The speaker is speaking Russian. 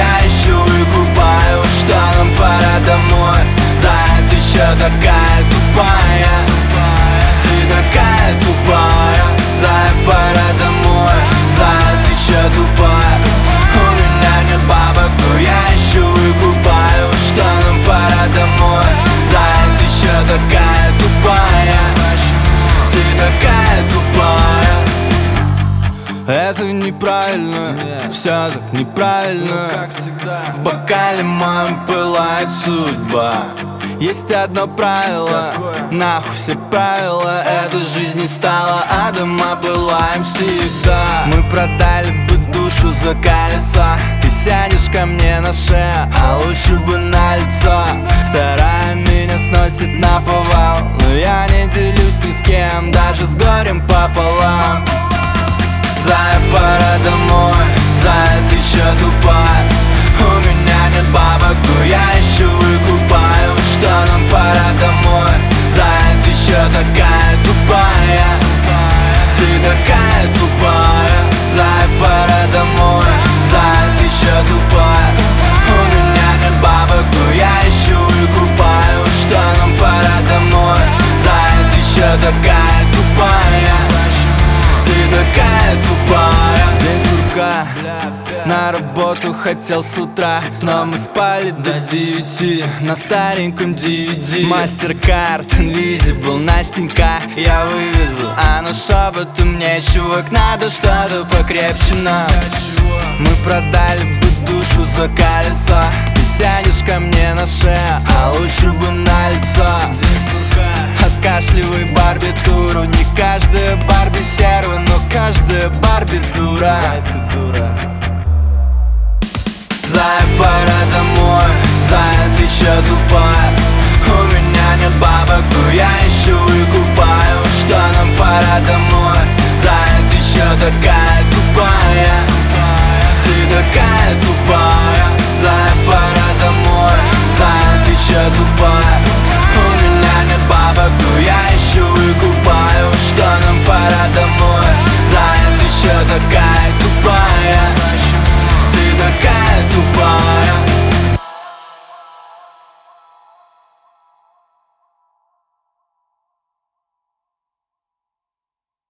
я ищу и купаю, что нам пора домой. Зая, ты еще такая тупая, ты такая тупая. Зая, пора домой, Зая, ты еще тупая. У меня нет бабок, но я ищу и купаю, что нам пора домой. Зая, ты еще такая тупая, ты такая тупая. Это неправильно, все так неправильно, как всегда. В бокале моем пылает судьба. Есть одно правило, какое? Нахуй все правила. Эта жизнь не стала адом, а была им всегда. Мы продали бы душу за колесо. Ты сядешь ко мне на шею, а лучше бы на лицо. Вторая меня сносит на повал, но я не делюсь ни с кем, даже с горем пополам. Зая, пора домой, Зая, ты еще тупая. У меня нет бабок, но я ищу и купаю, что нам пора домой. Зая, ты еще такая тупая, ты такая тупая. Зая, пора домой, Зая, ты еще тупая. У меня нет бабок, но я ищу и купаю, что нам пора домой. Зая, ты еще такая тупая, ты такая тупая. День сурка, на работу хотел с утра, но мы спали до 9 на стареньком DVD. Мастеркард, Invisible, Настенька, я вывезу. А на шепоту мне, чувак, надо что-то покрепче нам. Мы продали бы душу за колесо. Ты сядешь ко мне на шею, а лучше бы на лицо. Откашливай барбитуру. Не каждая Барби стерва, но каждая Барби дура. Зай, ты дура. Зая, пора домой, Зая, ты еще тупая. У меня нет бабок, но я ищу и купаю, что нам пора домой. Зая, ты еще такая тупая, ты такая тупая. Зая, пора домой, Зая, ты еще тупая. У меня нет бабок, но я ищу